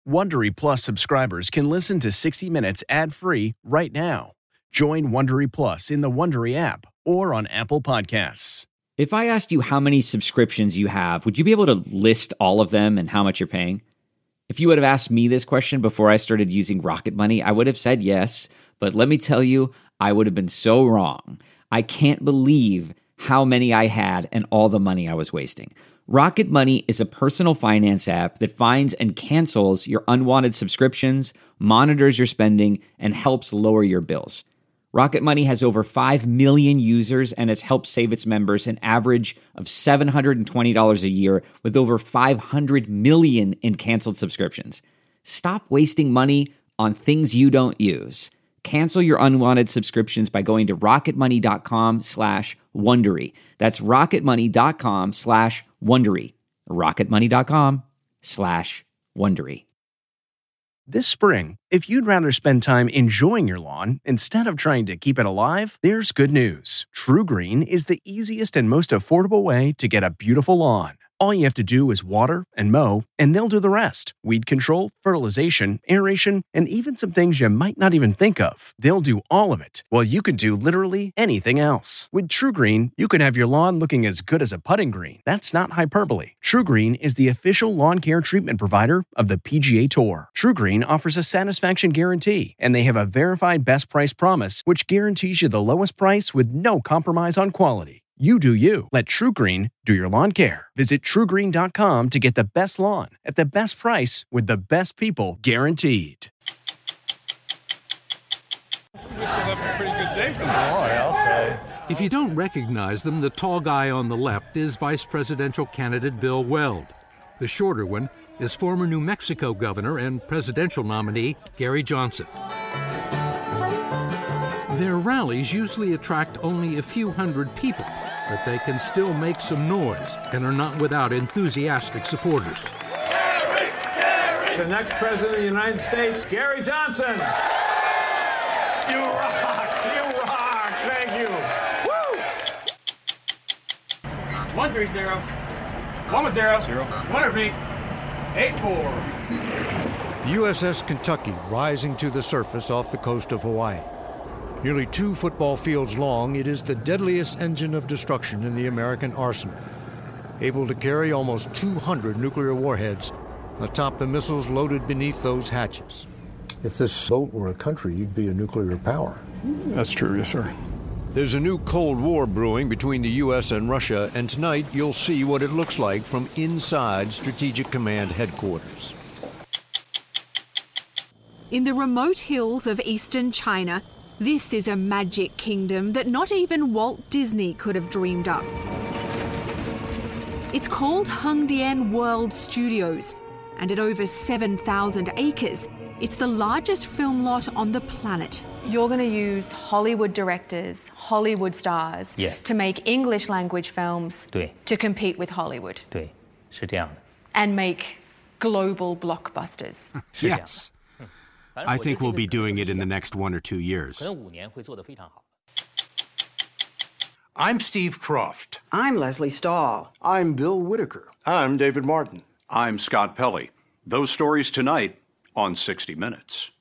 Wondery Plus subscribers can listen to 60 Minutes ad-free right now. Join Wondery Plus in the Wondery app or on Apple Podcasts. If I asked you how many subscriptions you have, would you be able to list all of them and how much you're paying? If you would have asked me this question before I started using Rocket Money, I would have said yes, but let me tell you, I would have been so wrong. I can't believe how many I had and all the money I was wasting. Rocket Money is a personal finance app that finds and cancels your unwanted subscriptions, monitors your spending, and helps lower your bills. Rocket Money has over 5 million users and has helped save its members an average of $720 a year with over 500 million in canceled subscriptions. Stop wasting money on things you don't use. Cancel your unwanted subscriptions by going to rocketmoney.com/Wondery. That's rocketmoney.com/Wondery. rocketmoney.com/Wondery. This spring, if you'd rather spend time enjoying your lawn instead of trying to keep it alive, there's good news. True Green is the easiest and most affordable way to get a beautiful lawn. All you have to do is water and mow, and they'll do the rest. Weed control, fertilization, aeration, and even some things you might not even think of. They'll do all of it, while you can do literally anything else. With True Green, you can have your lawn looking as good as a putting green. That's not hyperbole. True Green is the official lawn care treatment provider of the PGA Tour. True Green offers a satisfaction guarantee, and they have a verified best price promise, which guarantees you the lowest price with no compromise on quality. You do you. Let True Green do your lawn care. Visit TrueGreen.com to get the best lawn at the best price with the best people guaranteed. This will have a pretty good day for them. Boy, I'll say. If you don't recognize them, the tall guy on the left is vice presidential candidate Bill Weld. The shorter one is former New Mexico governor and presidential nominee Gary Johnson. Their rallies usually attract only a few hundred people, but they can still make some noise and are not without enthusiastic supporters. Gary! The next president of the United States, Gary Johnson. You rock! You rock! Thank you! Woo! 130, 110, 1 repeat, 84. USS Kentucky rising to the surface off the coast of Hawaii. Nearly 2 football fields long, it is the deadliest engine of destruction in the American arsenal. Able to carry almost 200 nuclear warheads atop the missiles loaded beneath those hatches. If this boat were a country, you'd be a nuclear power. That's true, yes, sir. There's a new Cold War brewing between the U.S. and Russia, and tonight you'll see what it looks like from inside Strategic Command headquarters. In the remote hills of eastern China, this is a magic kingdom that not even Walt Disney could have dreamed up. It's called Hengdian World Studios, and at over 7,000 acres, it's the largest film lot on the planet. You're going to use Hollywood directors, Hollywood stars, to make English language films to compete with Hollywood. 对，是这样的。 And make global blockbusters. Yes. I think we'll be doing it in the next 1 or 2 years. 可能5年会做得非常好。 I'm Steve Croft. I'm Leslie Stahl. I'm Bill Whitaker. I'm David Martin. I'm Scott Pelley. Those stories tonight on 60 Minutes.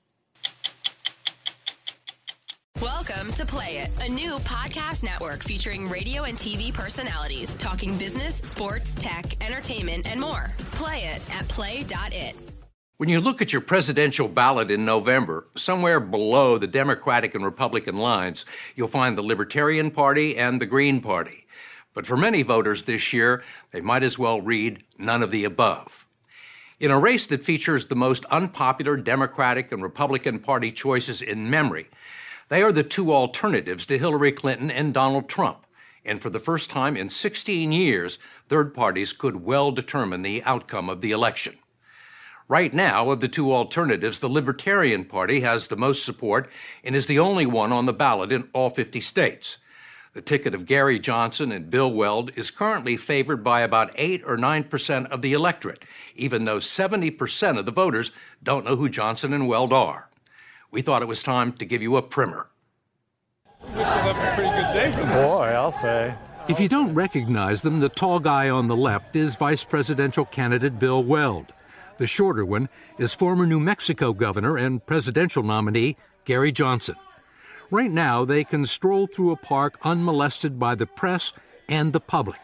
Welcome to Play It, a new podcast network featuring radio and TV personalities talking business, sports, tech, entertainment, and more. Play it at play.it. When you look at your presidential ballot in November, somewhere below the Democratic and Republican lines, you'll find the Libertarian Party and the Green Party. But for many voters this year, they might as well read none of the above. In a race that features the most unpopular Democratic and Republican Party choices in memory, they are the 2 alternatives to Hillary Clinton and Donald Trump. And for the first time in 16 years, third parties could well determine the outcome of the election. Right now, of the 2 alternatives, the Libertarian Party has the most support and is the only one on the ballot in all 50 states. The ticket of Gary Johnson and Bill Weld is currently favored by about 8 or 9% of the electorate, even though 70% of the voters don't know who Johnson and Weld are. We thought it was time to give you a primer. This will have a pretty good day for them. Boy, I'll say. If you don't recognize them, the tall guy on the left is vice presidential candidate Bill Weld. The shorter one is former New Mexico governor and presidential nominee Gary Johnson. Right now, they can stroll through a park unmolested by the press and the public.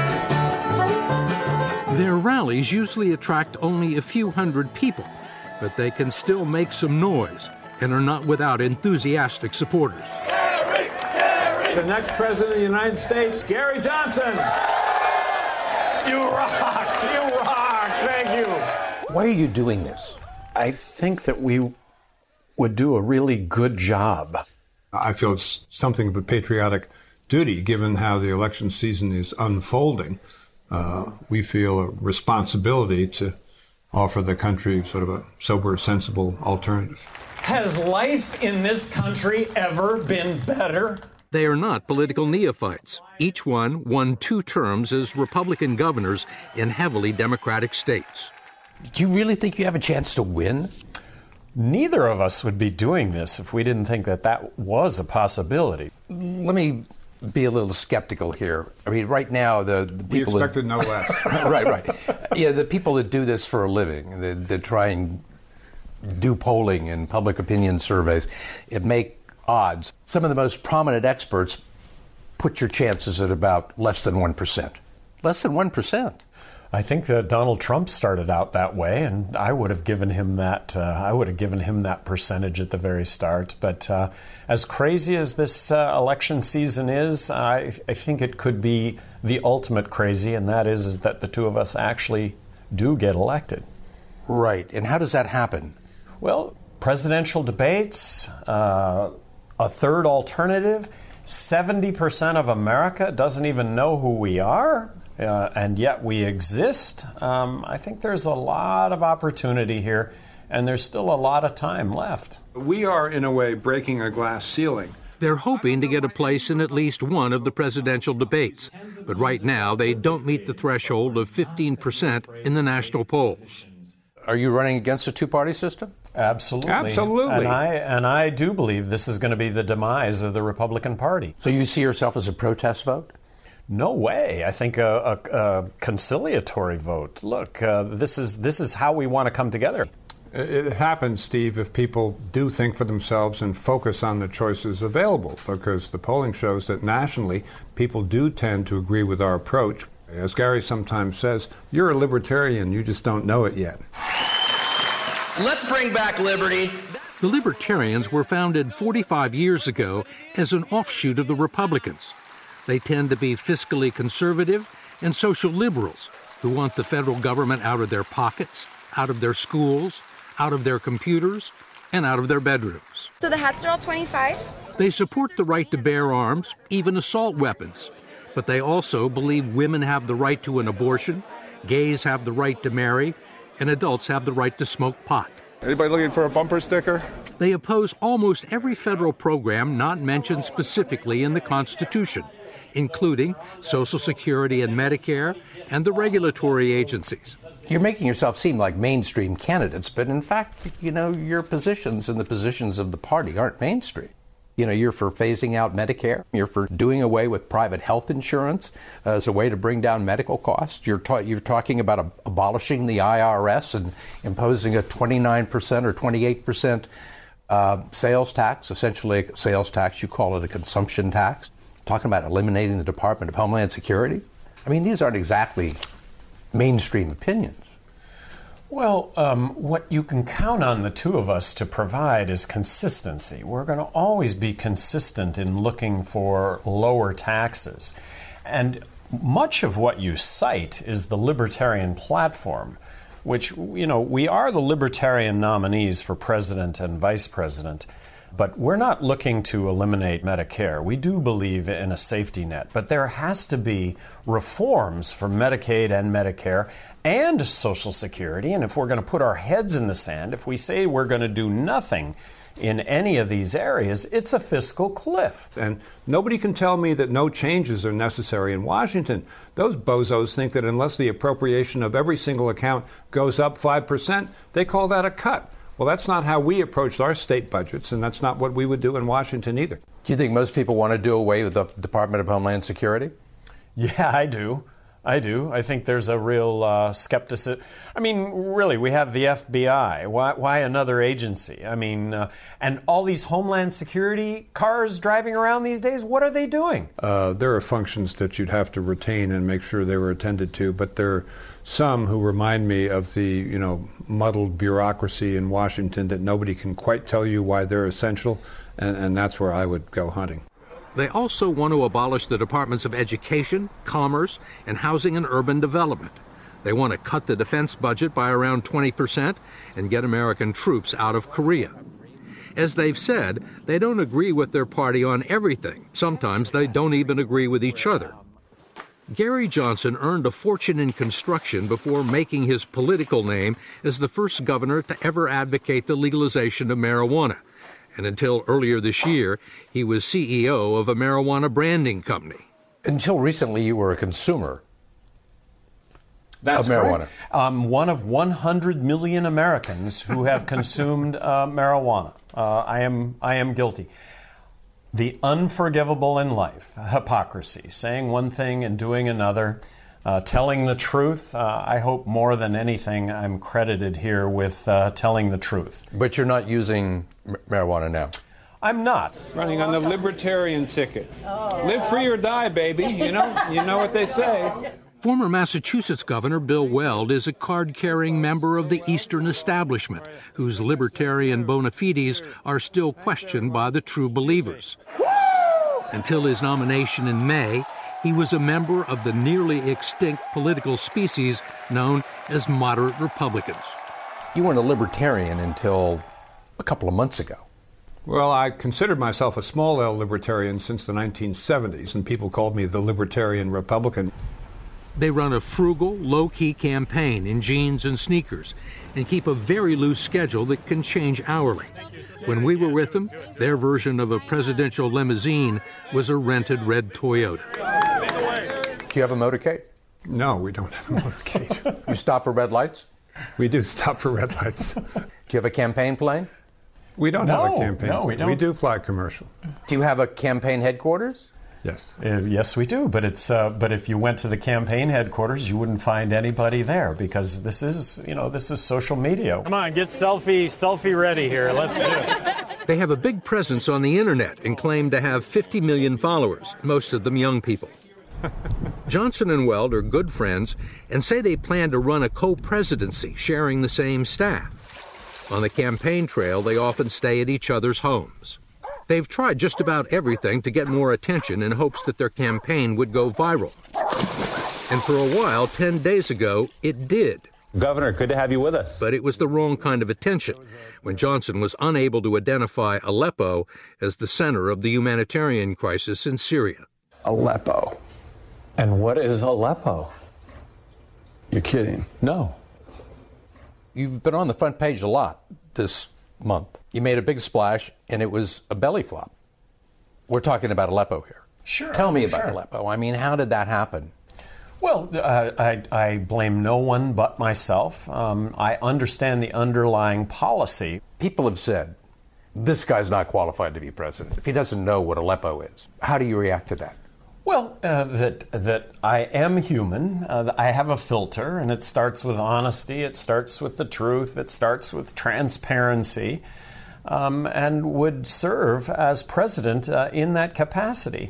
Their rallies usually attract only a few hundred people, but they can still make some noise and are not without enthusiastic supporters. Gary! The next president of the United States, Gary Johnson! You rock! You rock! Thank you! Why are you doing this? I think that we would do a really good job. I feel it's something of a patriotic duty, given how the election season is unfolding. We feel a responsibility to offer the country sort of a sober, sensible alternative. Has life in this country ever been better? They are not political neophytes. Each one won 2 terms as Republican governors in heavily Democratic states. Do you really think you have a chance to win? Neither of us would be doing this if we didn't think that that was a possibility. Let me be a little skeptical here. I mean, right now, the people... We expected no less. Right. Yeah, the people that do this for a living, that try and do polling and public opinion surveys, it make odds. Some of the most prominent experts put your chances at about less than 1%. Less than 1%. I think that Donald Trump started out that way, and I would have given him that. That percentage at the very start. But as crazy as this election season is, I think it could be the ultimate crazy, and that is that the two of us actually do get elected. Right. And how does that happen? Well, presidential debates, a third alternative. 70% of America doesn't even know who we are. And yet we exist. I think there's a lot of opportunity here, and there's still a lot of time left. We are, in a way, breaking a glass ceiling. They're hoping to get a place in at least one of the presidential debates. But right now, they don't meet the threshold of 15% in the national polls. Are you running against a two-party system? Absolutely. Absolutely. And I do believe this is going to be the demise of the Republican Party. So you see yourself as a protest vote? No way. I think a conciliatory vote. Look, this is how we want to come together. It happens, Steve, if people do think for themselves and focus on the choices available, because the polling shows that nationally, people do tend to agree with our approach. As Gary sometimes says, you're a libertarian, you just don't know it yet. Let's bring back liberty. The Libertarians were founded 45 years ago as an offshoot of the Republicans. They tend to be fiscally conservative and social liberals who want the federal government out of their pockets, out of their schools, out of their computers, and out of their bedrooms. So the hats are all 25? They support the right to bear arms, even assault weapons. But they also believe women have the right to an abortion, gays have the right to marry, and adults have the right to smoke pot. Anybody looking for a bumper sticker? They oppose almost every federal program not mentioned specifically in the Constitution, including Social Security and Medicare and the regulatory agencies. You're making yourself seem like mainstream candidates, but in fact, your positions and the positions of the party aren't mainstream. You're for phasing out Medicare. You're for doing away with private health insurance as a way to bring down medical costs. You're talking about abolishing the IRS and imposing a 29% or 28% sales tax, essentially a sales tax. You call it a consumption tax. Talking about eliminating the Department of Homeland Security. I mean, these aren't exactly mainstream opinions. Well, what you can count on the two of us to provide is consistency. We're going to always be consistent in looking for lower taxes. And much of what you cite is the Libertarian platform, which, we are the Libertarian nominees for president and vice president. But we're not looking to eliminate Medicare. We do believe in a safety net, but there has to be reforms for Medicaid and Medicare and Social Security. And if we're going to put our heads in the sand, if we say we're going to do nothing in any of these areas, it's a fiscal cliff. And nobody can tell me that no changes are necessary in Washington. Those bozos think that unless the appropriation of every single account goes up 5%, they call that a cut. Well, that's not how we approached our state budgets, and that's not what we would do in Washington either. Do you think most people want to do away with the Department of Homeland Security? Yeah, I do. I do. I think there's a real skepticism. I mean, really, we have the FBI. Why another agency? I mean, and all these Homeland Security cars driving around these days, what are they doing? There are functions that you'd have to retain and make sure they were attended to, but there are some who remind me of the, muddled bureaucracy in Washington that nobody can quite tell you why they're essential, and that's where I would go hunting. They also want to abolish the Departments of Education, Commerce, and Housing and Urban Development. They want to cut the defense budget by around 20% and get American troops out of Korea. As they've said, they don't agree with their party on everything. Sometimes they don't even agree with each other. Gary Johnson earned a fortune in construction before making his political name as the first governor to ever advocate the legalization of marijuana. And until earlier this year, he was CEO of a marijuana branding company. Until recently, you were a consumer of marijuana. One of 100 million Americans who have consumed marijuana. I am guilty. The unforgivable in life, hypocrisy, saying one thing and doing another, telling the truth. I hope more than anything I'm credited here with telling the truth. But you're not using marijuana now? I'm not. Running on the libertarian ticket. Live free or die, baby. You know what they say. Former Massachusetts Governor Bill Weld is a card-carrying member of the Eastern establishment, whose libertarian bona fides are still questioned by the true believers. Until his nomination in May, he was a member of the nearly extinct political species known as moderate Republicans. You weren't a libertarian until a couple of months ago. Well, I considered myself a small L libertarian since the 1970s, and people called me the Libertarian Republican. They run a frugal, low-key campaign in jeans and sneakers and keep a very loose schedule that can change hourly. When we were with them, their version of a presidential limousine was a rented red Toyota. Do you have a motorcade? No, we don't have a motorcade. You stop for red lights? We do stop for red lights. Do you have a campaign plane? We don't have a campaign plane. We don't. We do fly commercial. Do you have a campaign headquarters? Yes. Yes, we do. But but if you went to the campaign headquarters, you wouldn't find anybody there because this is social media. Come on, get selfie ready here. Let's do it. They have a big presence on the internet and claim to have 50 million followers, most of them young people. Johnson and Weld are good friends and say they plan to run a co-presidency, sharing the same staff. On the campaign trail, they often stay at each other's homes. They've tried just about everything to get more attention in hopes that their campaign would go viral. And for a while, 10 days ago, it did. Governor, good to have you with us. But it was the wrong kind of attention when Johnson was unable to identify Aleppo as the center of the humanitarian crisis in Syria. Aleppo. And what is Aleppo? You're kidding. No. You've been on the front page a lot this month. You made a big splash, and it was a belly flop. We're talking about Aleppo here. Sure. Tell me about Aleppo. I mean, how did that happen? Well, I blame no one but myself. I understand the underlying policy. People have said, this guy's not qualified to be president if he doesn't know what Aleppo is. How do you react to that? Well, that I am human. I have a filter, and it starts with honesty. It starts with the truth. It starts with transparency, and would serve as president in that capacity.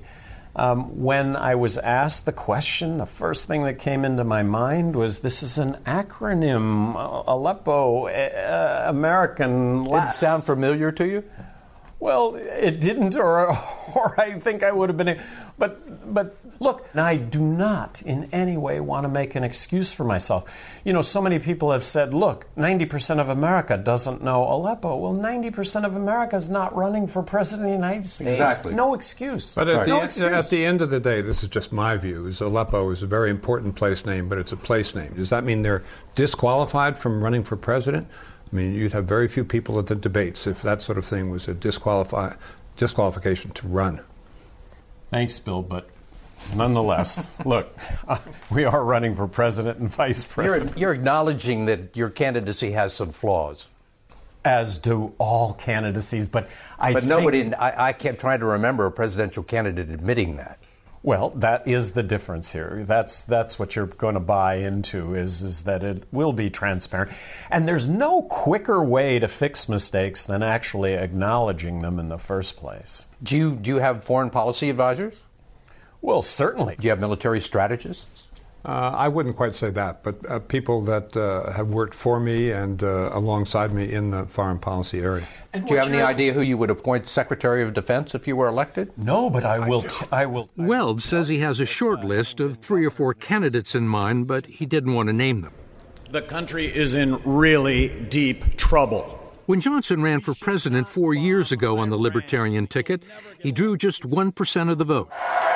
When I was asked the question, the first thing that came into my mind was, this is an acronym, Aleppo, American. Did it sound familiar to you? Well, it didn't, or I think I would have been. But look, I do not in any way want to make an excuse for myself. You know, so many people have said, look, 90% of America doesn't know Aleppo. Well, 90% of America is not running for president of the United States. Exactly. No excuse. But at the end of the day, this is just my view, is Aleppo is a very important place name, but it's a place name. Does that mean they're disqualified from running for president? I mean, you'd have very few people at the debates if that sort of thing was a disqualification to run. Thanks, Bill, but nonetheless, look, we are running for president and vice president. You're acknowledging that your candidacy has some flaws. As do all candidacies, but I kept trying to remember a presidential candidate admitting that. Well, that is the difference here. That's what you're going to buy into is that it will be transparent. And there's no quicker way to fix mistakes than actually acknowledging them in the first place. Do you have foreign policy advisors? Well, certainly. Do you have military strategists? I wouldn't quite say that, but people that have worked for me and alongside me in the foreign policy area. Do you have any idea who you would appoint Secretary of Defense if you were elected? No, but I will. Weld says he has a short list of 3 or 4 candidates in mind, but he didn't want to name them. The country is in really deep trouble. When Johnson ran for president 4 years ago on the Libertarian ticket, he drew just 1% of the vote.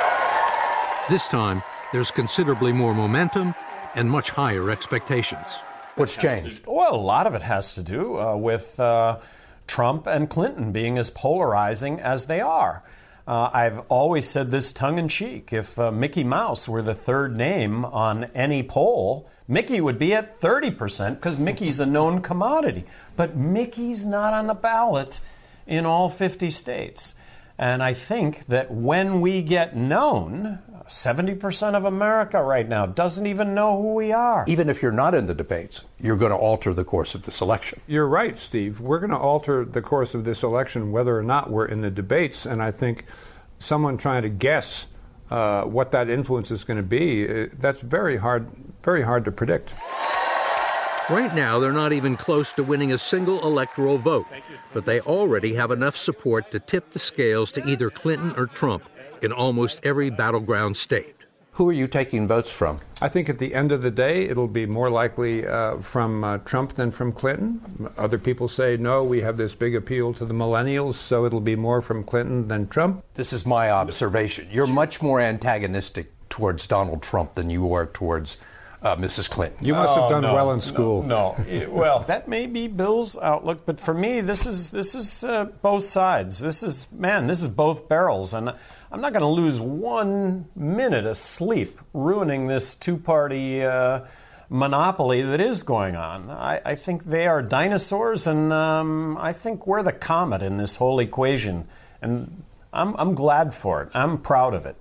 This time, there's considerably more momentum and much higher expectations. What's changed? Well, a lot of it has to do with Trump and Clinton being as polarizing as they are. I've always said this tongue-in-cheek. If Mickey Mouse were the third name on any poll, Mickey would be at 30% because Mickey's a known commodity. But Mickey's not on the ballot in all 50 states. And I think that when we get known, 70% of America right now doesn't even know who we are. Even if you're not in the debates, you're going to alter the course of this election. You're right, Steve. We're going to alter the course of this election whether or not we're in the debates. And I think someone trying to guess what that influence is going to be, that's very hard to predict. Right now, they're not even close to winning a single electoral vote, but they already have enough support to tip the scales to either Clinton or Trump in almost every battleground state. Who are you taking votes from? I think at the end of the day, it'll be more likely from Trump than from Clinton. Other people say, no, we have this big appeal to the millennials, so it'll be more from Clinton than Trump. This is my observation. You're much more antagonistic towards Donald Trump than you are towards Mrs. Clinton. You must have done well in school. No. Well, that may be Bill's outlook, but for me, this is both sides. This is both barrels, and I'm not going to lose 1 minute of sleep ruining this two-party monopoly that is going on. I think they are dinosaurs, and I think we're the comet in this whole equation, and I'm glad for it. I'm proud of it.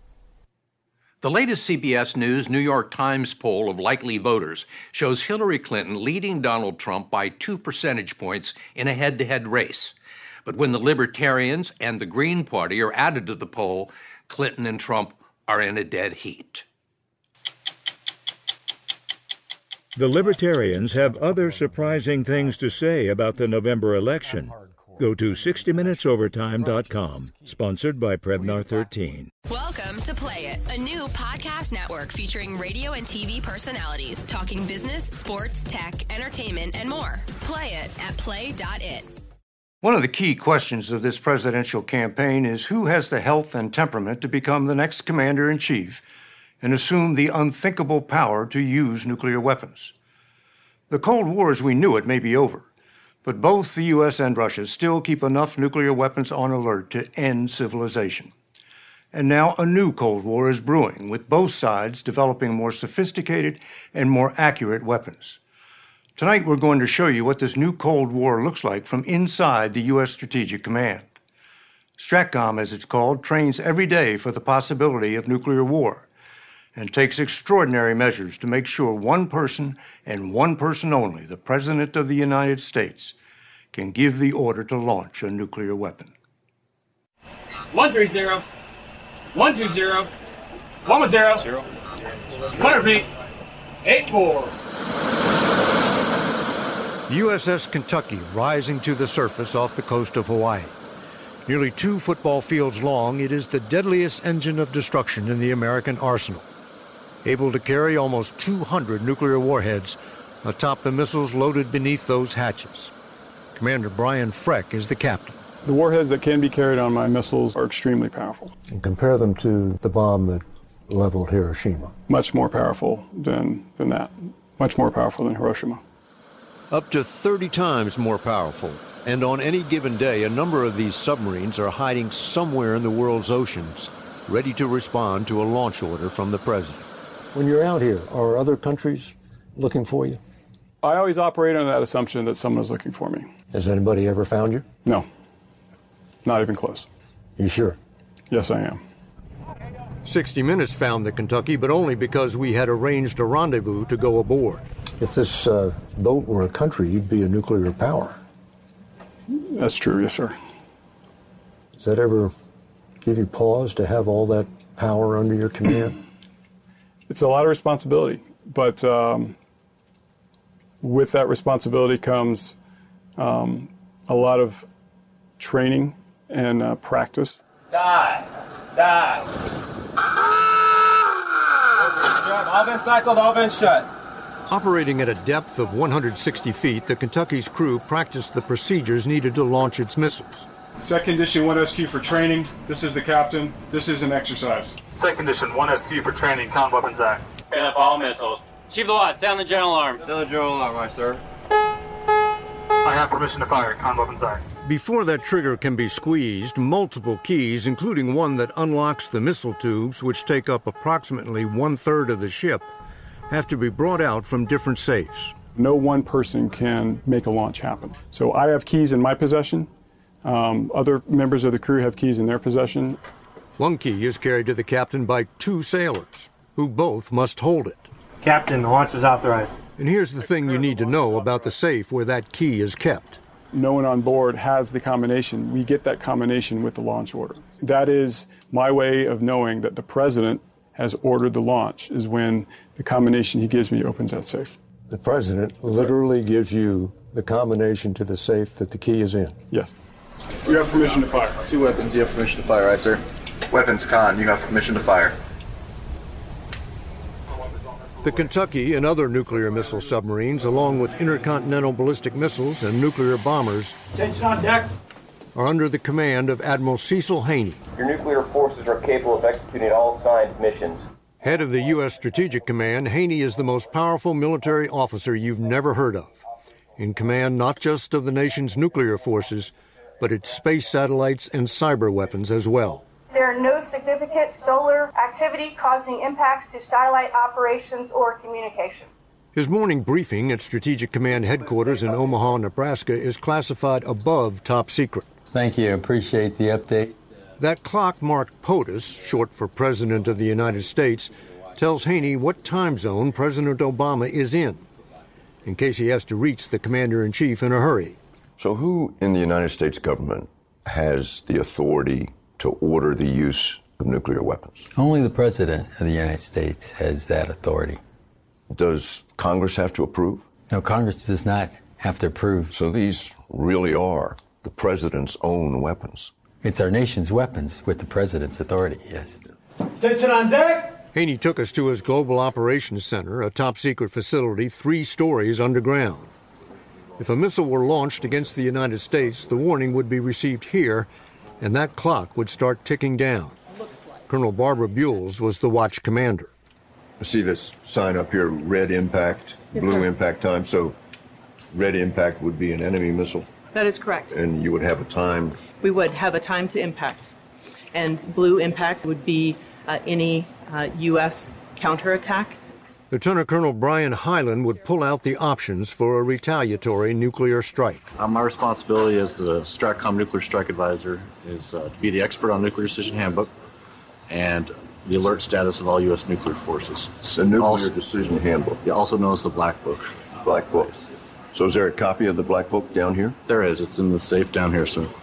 The latest CBS News New York Times poll of likely voters shows Hillary Clinton leading Donald Trump by 2 percentage points in a head-to-head race. But when the Libertarians and the Green Party are added to the poll, Clinton and Trump are in a dead heat. The Libertarians have other surprising things to say about the November election. Go to 60minutesovertime.com, sponsored by Prevnar 13. Welcome to Play It, a new podcast network featuring radio and TV personalities talking business, sports, tech, entertainment, and more. Play it at play.it. One of the key questions of this presidential campaign is who has the health and temperament to become the next commander-in-chief and assume the unthinkable power to use nuclear weapons. The Cold War as we knew it may be over, but both the U.S. and Russia still keep enough nuclear weapons on alert to end civilization. And now a new Cold War is brewing, with both sides developing more sophisticated and more accurate weapons. Tonight we're going to show you what this new Cold War looks like from inside the U.S. Strategic Command. STRATCOM, as it's called, trains every day for the possibility of nuclear war and takes extraordinary measures to make sure one person and one person only, the President of the United States, can give the order to launch a nuclear weapon. 130, 120, 110, 100 feet, 84. USS Kentucky rising to the surface off the coast of Hawaii. Nearly 2 football fields long, it is the deadliest engine of destruction in the American arsenal. Able to carry almost 200 nuclear warheads atop the missiles loaded beneath those hatches. Commander Brian Freck is the captain. The warheads that can be carried on my missiles are extremely powerful. And compare them to the bomb that leveled Hiroshima. Much more powerful than that. Much more powerful than Hiroshima. Up to 30 times more powerful. And on any given day, a number of these submarines are hiding somewhere in the world's oceans, ready to respond to a launch order from the president. When you're out here, are other countries looking for you? I always operate on that assumption that someone is looking for me. Has anybody ever found you? No. Not even close. You sure? Yes, I am. 60 Minutes found the Kentucky, but only because we had arranged a rendezvous to go aboard. If this boat were a country, you'd be a nuclear power. That's true, yes, sir. Does that ever give you pause to have all that power under your command? It's a lot of responsibility, but with that responsibility comes a lot of training and practice. Die. All been cycled, all been shut. Operating at a depth of 160 feet, the Kentucky's crew practiced the procedures needed to launch its missiles. Second Condition 1SQ for training. This is the captain. This is an exercise. Second Condition 1SQ for training. Con weapons act. Spin up all missiles. Chief of the Watch, sound the general alarm. Sound the general alarm, right, sir. I have permission to fire. Con weapons act. Before that trigger can be squeezed, multiple keys, including one that unlocks the missile tubes, which take up approximately 1/3 of the ship, have to be brought out from different safes. No one person can make a launch happen. So I have keys in my possession. Other members of the crew have keys in their possession. One key is carried to the captain by 2 sailors, who both must hold it. Captain, the launch is authorized. And here's the thing you need to know about the safe where that key is kept. No one on board has the combination. We get that combination with the launch order. That is my way of knowing that the president has ordered the launch, is when the combination he gives me opens that safe. The president literally gives you the combination to the safe that the key is in. Yes. You have permission to fire. 2 weapons, you have permission to fire, right, sir? Weapons, Con, you have permission to fire. The Kentucky and other nuclear missile submarines, along with intercontinental ballistic missiles and nuclear bombers, Attention on deck. are under the command of Admiral Cecil Haney. Your nuclear forces are capable of executing all assigned missions. Head of the U.S. Strategic Command, Haney is the most powerful military officer you've never heard of. In command not just of the nation's nuclear forces, but its space satellites and cyber weapons as well. There are no significant solar activity causing impacts to satellite operations or communications. His morning briefing at Strategic Command headquarters in Omaha, Nebraska is classified above top secret. Thank you. Appreciate the update. That clock marked POTUS, short for President of the United States, tells Haney what time zone President Obama is in case he has to reach the commander-in-chief in a hurry. So who in the United States government has the authority to order the use of nuclear weapons? Only the President of the United States has that authority. Does Congress have to approve? No, Congress does not have to approve. So these really are the President's own weapons? It's our nation's weapons with the President's authority, yes. Attention on deck! Haney took us to his Global Operations Center, a top-secret facility 3 stories underground. If a missile were launched against the United States, the warning would be received here, and that clock would start ticking down. Colonel Barbara Buells was the watch commander. I see this sign up here, red impact, Yes, blue sir. impact time. So red impact would be an enemy missile, That is correct. and you would have a time. We would have a time to impact. And blue impact would be any U.S. counterattack. Lieutenant Colonel Brian Hyland would pull out the options for a retaliatory nuclear strike. My responsibility as the STRATCOM Nuclear Strike Advisor is to be the expert on Nuclear Decision Handbook and the alert status of all U.S. nuclear forces. The Nuclear Decision Handbook. Yeah, also known as the Black Book. Black Book. So is there a copy of the Black Book down here? There is. It's in the safe down here, sir.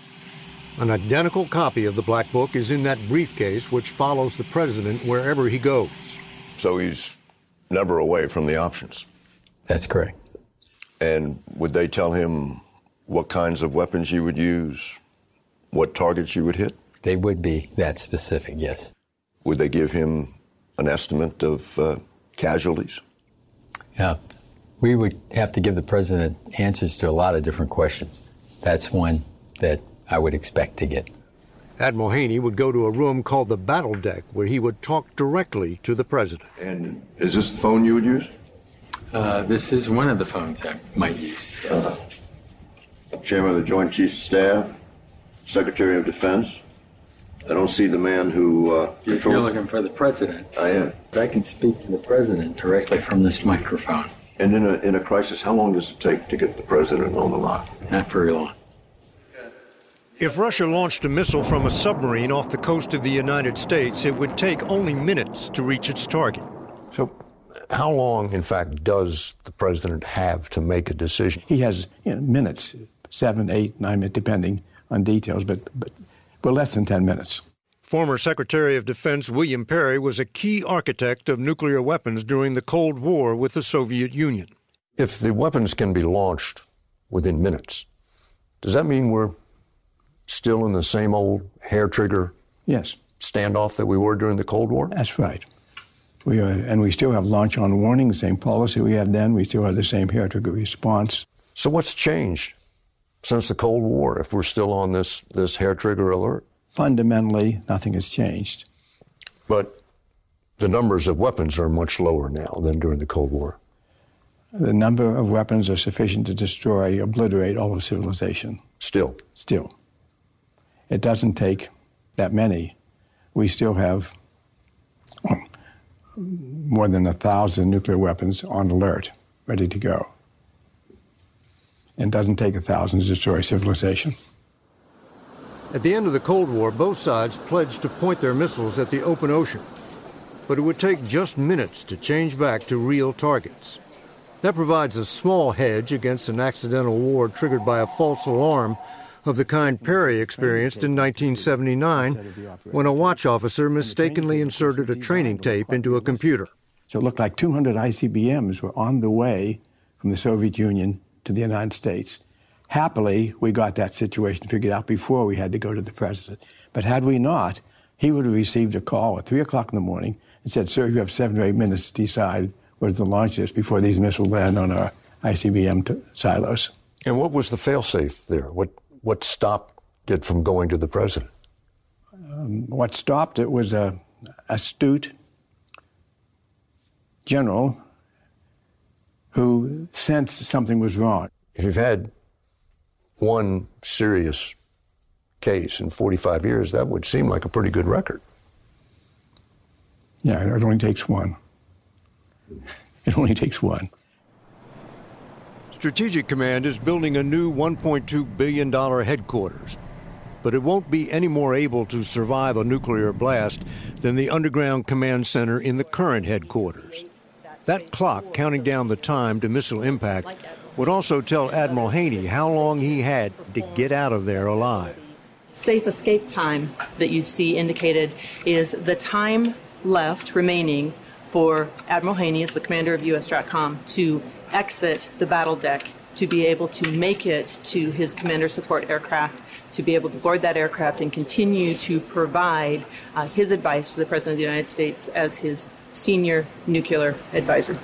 An identical copy of the Black Book is in that briefcase which follows the president wherever he goes. So he's never away from the options. That's correct. And would they tell him what kinds of weapons you would use, what targets you would hit? They would be that specific, yes. Would they give him an estimate of casualties? Yeah. We would have to give the president answers to a lot of different questions. That's one that I would expect to get. Admiral Haney would go to a room called the Battle Deck, where he would talk directly to the president. And is this the phone you would use? This is one of the phones I might use, yes. Chairman of the Joint Chiefs of Staff, Secretary of Defense. I don't see the man who You're controls... looking for the president. I am. I can speak to the president directly from this microphone. And in a crisis, how long does it take to get the president on the line? Not very long. If Russia launched a missile from a submarine off the coast of the United States, it would take only minutes to reach its target. So how long, in fact, does the president have to make a decision? He has minutes, 7, 8, 9 minutes, depending on details, but less than 10 minutes. Former Secretary of Defense William Perry was a key architect of nuclear weapons during the Cold War with the Soviet Union. If the weapons can be launched within minutes, does that mean we're still in the same old hair-trigger standoff that we were during the Cold War? That's right. We are, and we still have launch on warning, the same policy we had then. We still have the same hair-trigger response. So what's changed since the Cold War if we're still on this hair-trigger alert? Fundamentally, nothing has changed. But the numbers of weapons are much lower now than during the Cold War. The number of weapons are sufficient to destroy, obliterate all of civilization. Still? Still. It doesn't take that many. We still have more than 1,000 nuclear weapons on alert, ready to go. It doesn't take 1,000 to destroy civilization. At the end of the Cold War, both sides pledged to point their missiles at the open ocean. But it would take just minutes to change back to real targets. That provides a small hedge against an accidental war triggered by a false alarm of the kind Perry experienced in 1979 when a watch officer mistakenly inserted a training tape into a computer. So it looked like 200 ICBMs were on the way from the Soviet Union to the United States. Happily, we got that situation figured out before we had to go to the president. But had we not, he would have received a call at 3 o'clock in the morning and said, "Sir, you have 7 or 8 minutes to decide whether to launch this before these missiles land on our ICBM silos." And what was the fail-safe there? What stopped it from going to the president? What stopped it was an astute general who sensed something was wrong. If you've had one serious case in 45 years, that would seem like a pretty good record. Yeah, it only takes one. It only takes one. Strategic Command is building a new $1.2 billion headquarters, but it won't be any more able to survive a nuclear blast than the underground command center in the current headquarters. That clock counting down the time to missile impact would also tell Admiral Haney how long he had to get out of there alive. Safe escape time that you see indicated is the time left remaining for Admiral Haney, as the commander of U.S. STRATCOM, to exit the battle deck, to be able to make it to his commander support aircraft, to be able to board that aircraft and continue to provide his advice to the President of the United States as his senior nuclear advisor.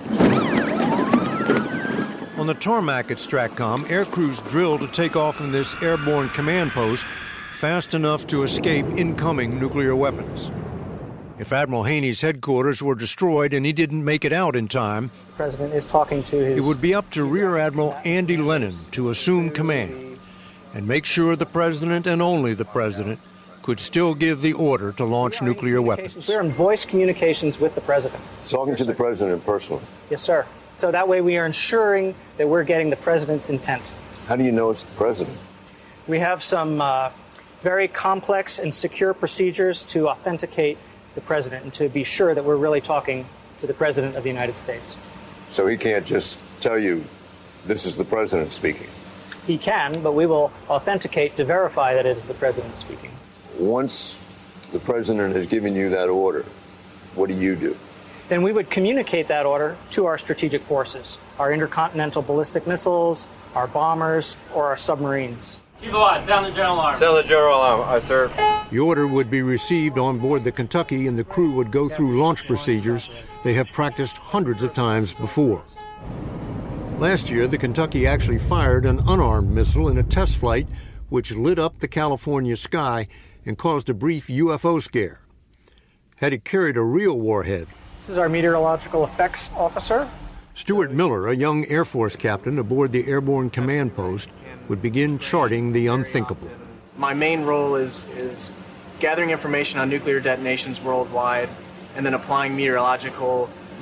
On the tarmac at STRATCOM, air crews drill to take off from this airborne command post fast enough to escape incoming nuclear weapons. If Admiral Haney's headquarters were destroyed and he didn't make it out in time, the President is talking to his... It would be up to Rear Admiral Andy Lennon to assume command and make sure the President and only the President could still give the order to launch nuclear weapons. We're in voice communications with the President. Talking to the President personally? Yes, sir. So that way we are ensuring that we're getting the President's intent. How do you know it's the President? We have some very complex and secure procedures to authenticate the President and to be sure that we're really talking to the President of the United States. So he can't just tell you this is the President speaking? He can, but we will authenticate to verify that it is the President speaking. Once the President has given you that order, what do you do? Then we would communicate that order to our strategic forces, our intercontinental ballistic missiles, our bombers, or our submarines. Chief of Watch, sound the general alarm. Sound the general alarm, aye, sir. The order would be received on board the Kentucky, and the crew would go through launch procedures they have practiced hundreds of times before. Last year, the Kentucky actually fired an unarmed missile in a test flight which lit up the California sky and caused a brief UFO scare. Had it carried a real warhead... This is our meteorological effects officer. Stuart Miller, a young Air Force captain aboard the Airborne Command Post, would begin charting the unthinkable. My main role is gathering information on nuclear detonations worldwide and then applying meteorological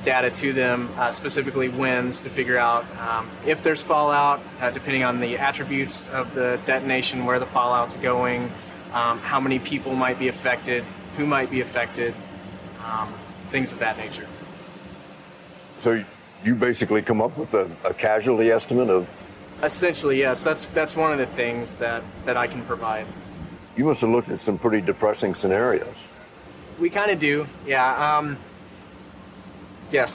data to them, specifically winds, to figure out if there's fallout, depending on the attributes of the detonation, where the fallout's going, how many people might be affected, who might be affected, things of that nature. So you basically come up with a casualty estimate of? Essentially, yes. That's one of the things that I can provide. You must have looked at some pretty depressing scenarios. We kind of do, yeah. Yes.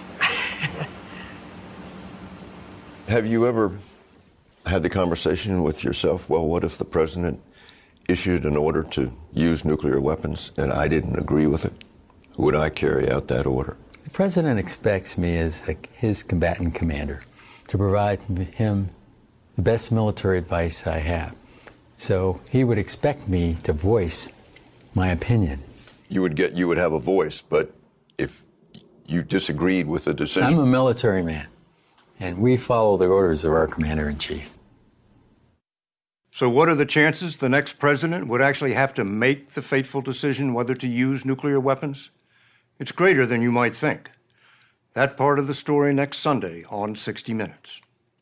Have you ever had the conversation with yourself, well, what if the president issued an order to use nuclear weapons and I didn't agree with it? Would I carry out that order? The president expects me as his combatant commander to provide him the best military advice I have. So he would expect me to voice my opinion. You would have a voice, but if you disagreed with the decision... I'm a military man, and we follow the orders of our commander-in-chief. So what are the chances the next president would actually have to make the fateful decision whether to use nuclear weapons? It's greater than you might think. That part of the story next Sunday on 60 Minutes.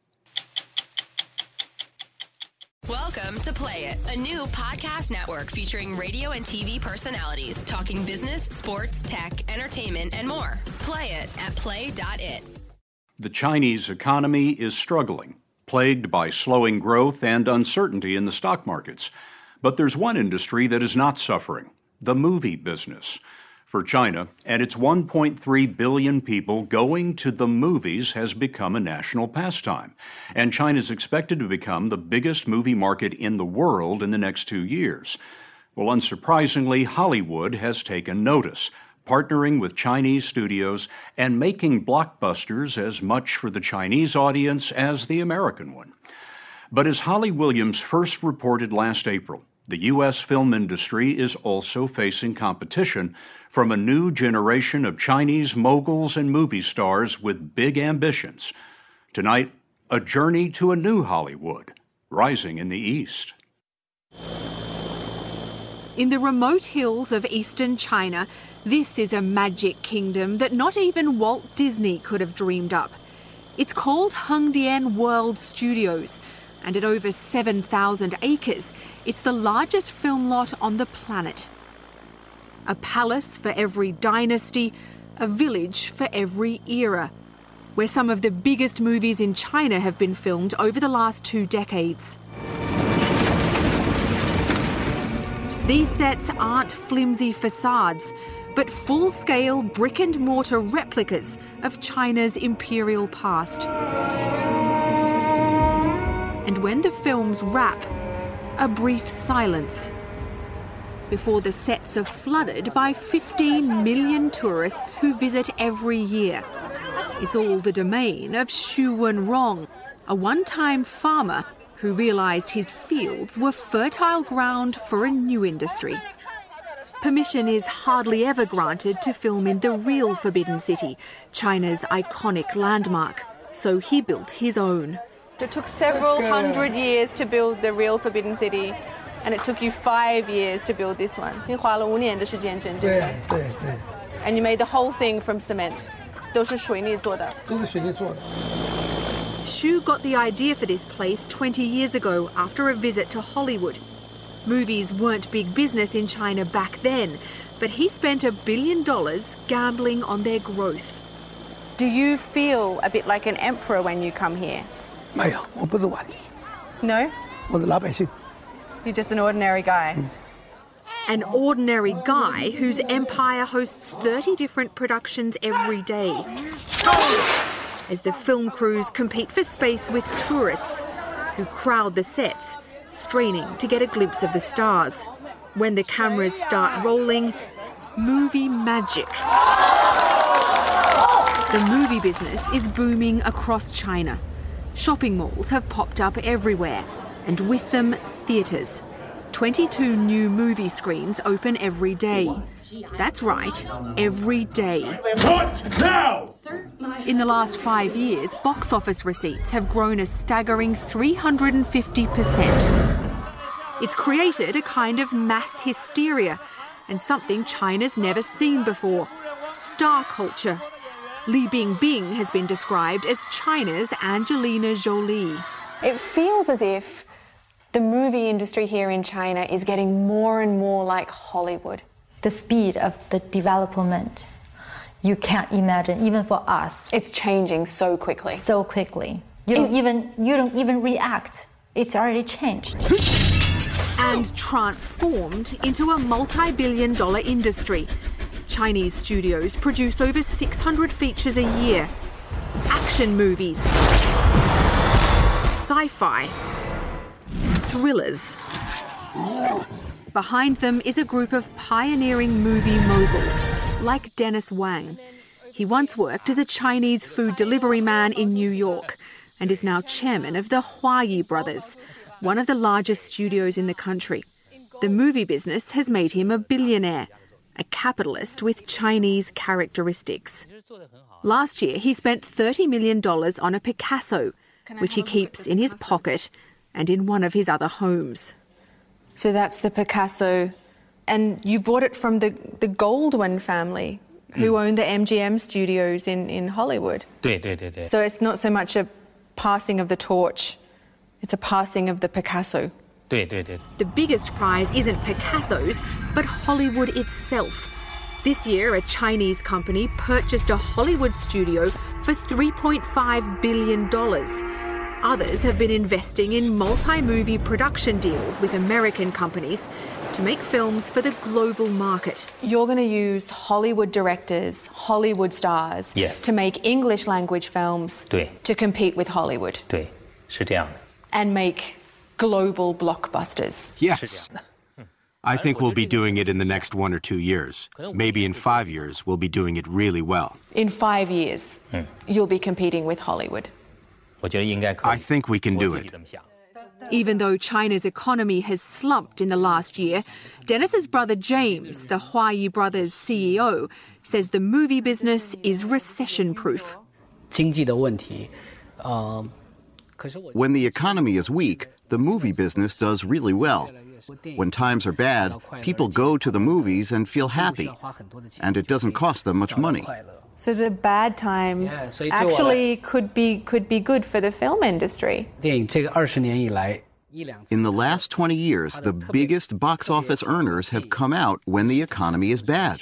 Welcome to Play It, a new podcast network featuring radio and TV personalities talking business, sports, tech, entertainment, and more. Play it at play.it. The Chinese economy is struggling, plagued by slowing growth and uncertainty in the stock markets. But there's one industry that is not suffering, the movie business. For China and its 1.3 billion people, going to the movies has become a national pastime. And China is expected to become the biggest movie market in the world in the next 2 years. Well, unsurprisingly, Hollywood has taken notice, partnering with Chinese studios and making blockbusters as much for the Chinese audience as the American one. But as Holly Williams first reported last April, the U.S. film industry is also facing competition from a new generation of Chinese moguls and movie stars with big ambitions. Tonight, a journey to a new Hollywood, rising in the East. In the remote hills of eastern China, this is a magic kingdom that not even Walt Disney could have dreamed up. It's called Hengdian World Studios, and at over 7,000 acres, it's the largest film lot on the planet. A palace for every dynasty, a village for every era, where some of the biggest movies in China have been filmed over the last 2 decades. These sets aren't flimsy facades, but full-scale brick-and-mortar replicas of China's imperial past. And when the films wrap, a brief silence before the sets are flooded by 15 million tourists who visit every year. It's all the domain of Xu Wenrong, a one-time farmer who realised his fields were fertile ground for a new industry. Permission is hardly ever granted to film in the real Forbidden City, China's iconic landmark, so he built his own. It took several hundred years to build the real Forbidden City, and it took you 5 years to build this one. 你花了5年的时间整这个。对。And you made the whole thing from cement. 都是水泥做的。都是水泥做的。 Xu got the idea for this place 20 years ago after a visit to Hollywood. Movies weren't big business in China back then, but he spent $1 billion gambling on their growth. Do you feel a bit like an emperor when you come here? 没有，我不是皇帝。 No? 我是老百姓。 You're just an ordinary guy. An ordinary guy whose empire hosts 30 different productions every day. As the film crews compete for space with tourists who crowd the sets, straining to get a glimpse of the stars. When the cameras start rolling, movie magic. The movie business is booming across China. Shopping malls have popped up everywhere, and with them, theatres. 22 new movie screens open every day. That's right, every day. What now? In the last 5 years, box office receipts have grown a staggering 350%. It's created a kind of mass hysteria and something China's never seen before, star culture. Li Bingbing has been described as China's Angelina Jolie. It feels as if the movie industry here in China is getting more and more like Hollywood. The speed of the development, you can't imagine, even for us. It's changing so quickly. So quickly. You don't even react. It's already changed. And transformed into a multi-billion-dollar industry. Chinese studios produce over 600 features a year. Action movies, sci-fi, thrillers. Behind them is a group of pioneering movie moguls, like Dennis Wang. He once worked as a Chinese food delivery man in New York and is now chairman of the Huayi Brothers, one of the largest studios in the country. The movie business has made him a billionaire, a capitalist with Chinese characteristics. Last year, he spent $30 million on a Picasso, which he keeps in his pocket and in one of his other homes. So that's the Picasso. And you bought it from the Goldwyn family, who own the MGM studios in Hollywood. So it's not so much a passing of the torch, it's a passing of the Picasso. The biggest prize isn't Picasso's, but Hollywood itself. This year, a Chinese company purchased a Hollywood studio for $3.5 billion. Others have been investing in multi-movie production deals with American companies to make films for the global market. You're going to use Hollywood directors, Hollywood stars, to make English language films to compete with Hollywood. And make global blockbusters. Yes. I think we'll be doing it in the next 1 or 2 years. Maybe in 5 years, we'll be doing it really well. In 5 years, you'll be competing with Hollywood. I think we can do it. Even though China's economy has slumped in the last year, Dennis's brother James, the Huayi Brothers CEO, says the movie business is recession-proof. When the economy is weak, the movie business does really well. When times are bad, people go to the movies and feel happy, and it doesn't cost them much money. So the bad times actually could be good for the film industry. In the last 20 years, the biggest box office earners have come out when the economy is bad.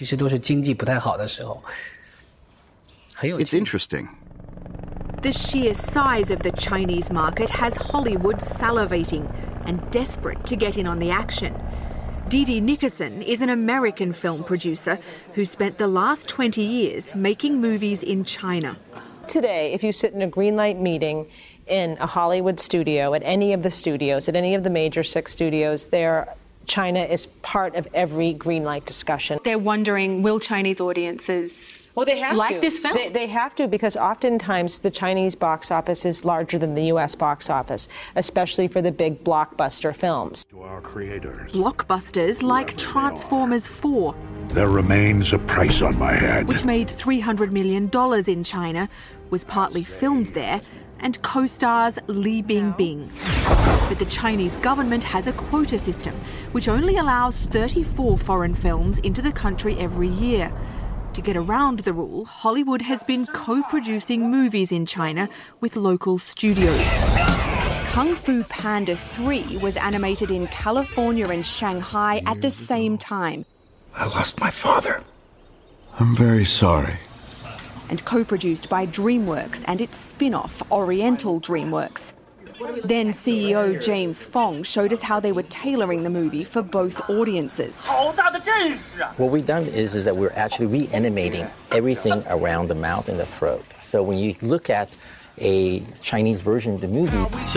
It's interesting. The sheer size of the Chinese market has Hollywood salivating and desperate to get in on the action. Didi Nickerson is an American film producer who spent the last 20 years making movies in China. Today, if you sit in a greenlight meeting in a Hollywood studio, at any of the studios, at any of the major 6 studios, China is part of every greenlight discussion. They're wondering, will Chinese audiences like this film? They have to, because oftentimes the Chinese box office is larger than the U.S. box office, especially for the big blockbuster films. To our creators, blockbusters like Transformers 4. There remains a price on my head. Which made $300 million in China, was partly filmed there, and co-stars Li Bingbing. But the Chinese government has a quota system, which only allows 34 foreign films into the country every year. To get around the rule, Hollywood has been co-producing movies in China with local studios. Kung Fu Panda 3 was animated in California and Shanghai at the same time. I lost my father. I'm very sorry. And co-produced by DreamWorks and its spin-off, Oriental DreamWorks. Then CEO James Fong showed us how they were tailoring the movie for both audiences. What we've done is that we're actually reanimating everything around the mouth and the throat. So when you look at a Chinese version of the movie,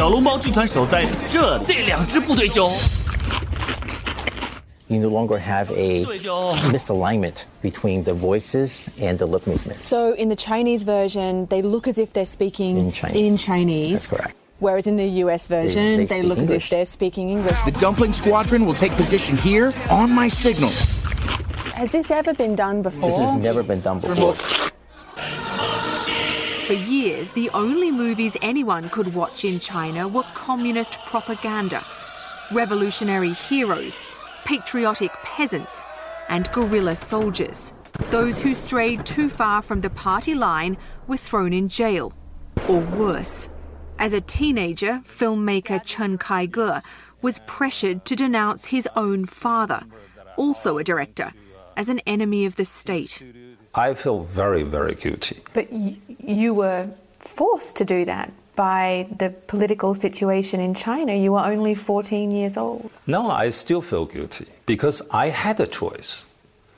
you no longer have a misalignment between the voices and the lip movements. So in the Chinese version, they look as if they're speaking in Chinese. That's correct. Whereas in the US version, they look as if they're speaking English. The Dumpling Squadron will take position here on my signal. Has this ever been done before? This has never been done before. For years, the only movies anyone could watch in China were communist propaganda, revolutionary heroes, patriotic peasants, and guerrilla soldiers. Those who strayed too far from the party line were thrown in jail, or worse. As a teenager, filmmaker Chen Kaige was pressured to denounce his own father, also a director, as an enemy of the state. I feel very, very guilty. But you were forced to do that by the political situation in China. You were only 14 years old. No, I still feel guilty because I had a choice.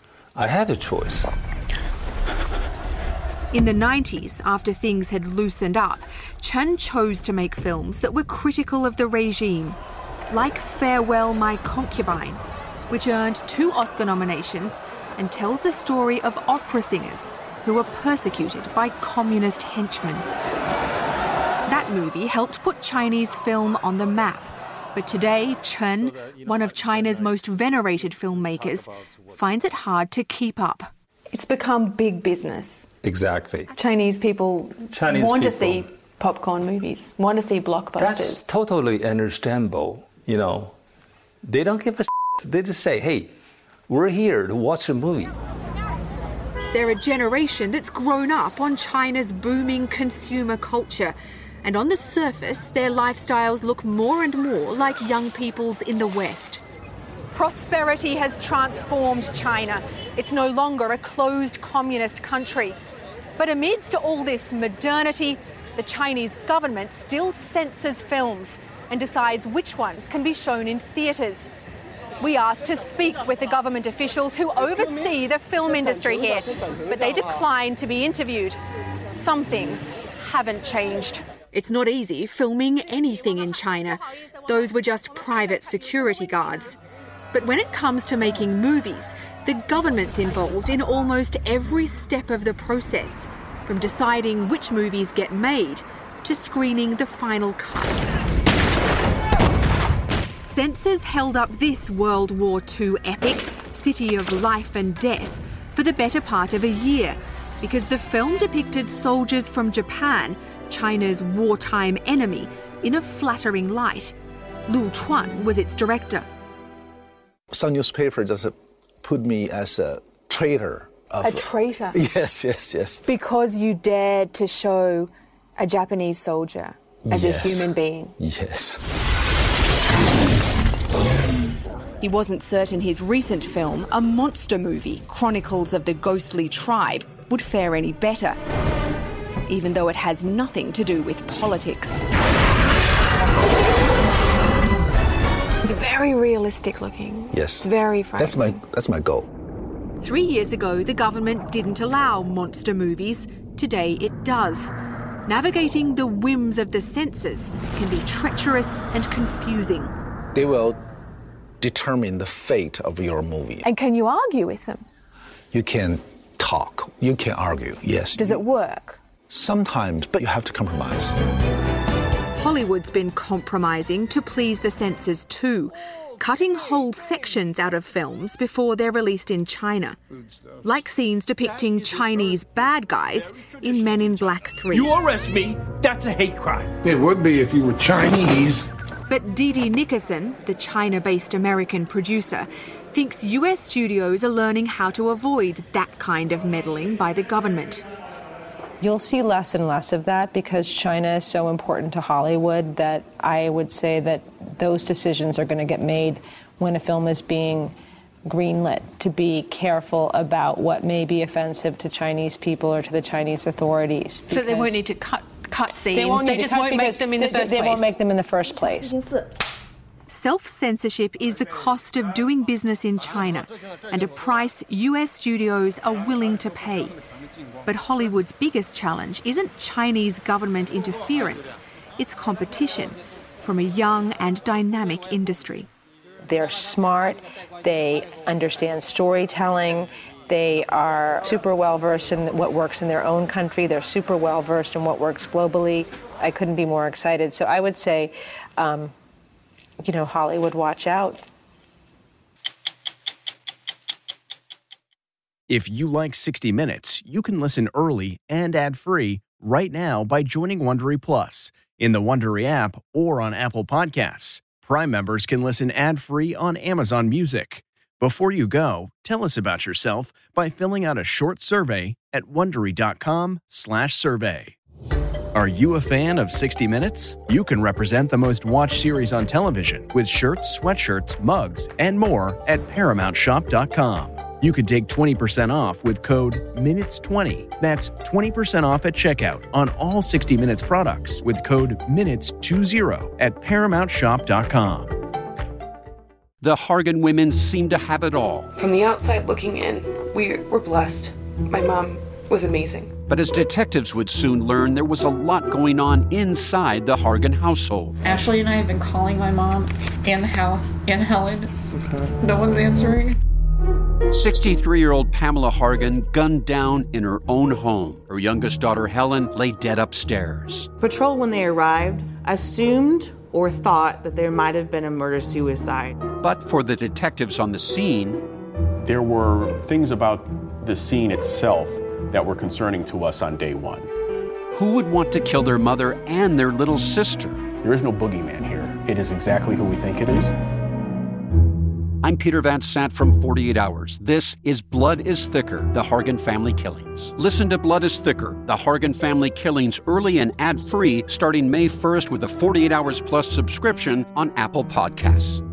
In the 90s, after things had loosened up, Chen chose to make films that were critical of the regime, like Farewell, My Concubine, which earned 2 Oscar nominations and tells the story of opera singers who were persecuted by communist henchmen. That movie helped put Chinese film on the map. But today, Chen, one of China's most venerated filmmakers, finds it hard to keep up. It's become big business. Exactly. Chinese people want to see popcorn movies, want to see blockbusters. That's totally understandable. You know, they don't give a shit. They just say, hey, we're here to watch a movie. They're a generation that's grown up on China's booming consumer culture. And on the surface, their lifestyles look more and more like young people's in the West. Prosperity has transformed China. It's no longer a closed communist country. But amidst all this modernity, the Chinese government still censors films and decides which ones can be shown in theatres. We asked to speak with the government officials who oversee the film industry here, but they declined to be interviewed. Some things haven't changed. It's not easy filming anything in China. Those were just private security guards. But when it comes to making movies, the government's involved in almost every step of the process, from deciding which movies get made to screening the final cut. Censors held up this World War II epic, City of Life and Death, for the better part of a year, because the film depicted soldiers from Japan, China's wartime enemy, in a flattering light. Lu Chuan was its director. Some newspaper just put me as a traitor. A traitor? Yes. Because you dared to show a Japanese soldier as a human being? Yes. He wasn't certain his recent film, a monster movie, Chronicles of the Ghostly Tribe, would fare any better, even though it has nothing to do with politics. It's very realistic looking. Yes. It's very frightening. That's my goal. 3 years ago, the government didn't allow monster movies. Today it does. Navigating the whims of the censors can be treacherous and confusing. They will determine the fate of your movie. And can you argue with them? You can talk. You can argue, yes. Does it work? Sometimes, but you have to compromise. Hollywood's been compromising to please the censors too, cutting whole sections out of films before they're released in China, like scenes depicting Chinese bad guys in Men in Black 3. You arrest me, that's a hate crime. It would be if you were Chinese. But Didi Nickerson, the China-based American producer, thinks US studios are learning how to avoid that kind of meddling by the government. You'll see less and less of that because China is so important to Hollywood that I would say that those decisions are going to get made when a film is being greenlit, to be careful about what may be offensive to Chinese people or to the Chinese authorities. So they won't need to cut scenes, they just won't make them in the first place? They won't make them in the first place. Self-censorship is the cost of doing business in China and a price US studios are willing to pay. But Hollywood's biggest challenge isn't Chinese government interference, it's competition from a young and dynamic industry. They're smart, they understand storytelling, they are super well-versed in what works in their own country, they're super well-versed in what works globally. I couldn't be more excited. So I would say, Hollywood, watch out. If you like 60 Minutes, you can listen early and ad-free right now by joining Wondery Plus in the Wondery app or on Apple Podcasts. Prime members can listen ad-free on Amazon Music. Before you go, tell us about yourself by filling out a short survey at Wondery.com/survey. Are you a fan of 60 Minutes? You can represent the most watched series on television with shirts, sweatshirts, mugs, and more at ParamountShop.com. You can take 20% off with code MINUTES20. That's 20% off at checkout on all 60 Minutes products with code MINUTES20 at ParamountShop.com. The Hargan women seem to have it all. From the outside looking in, we were blessed. My mom was amazing. But as detectives would soon learn, there was a lot going on inside the Hargan household. Ashley and I have been calling my mom and the house and Helen. No one's answering. 63-year-old Pamela Hargan gunned down in her own home. Her youngest daughter, Helen, lay dead upstairs. Patrol, when they arrived, assumed or thought that there might have been a murder-suicide. But for the detectives on the scene, there were things about the scene itself that were concerning to us on day one. Who would want to kill their mother and their little sister? There is no boogeyman here. It is exactly who we think it is. I'm Peter Van Sant from 48 Hours. This is Blood is Thicker, the Hargan Family Killings. Listen to Blood is Thicker, the Hargan Family Killings early and ad-free starting May 1st with a 48 Hours Plus subscription on Apple Podcasts.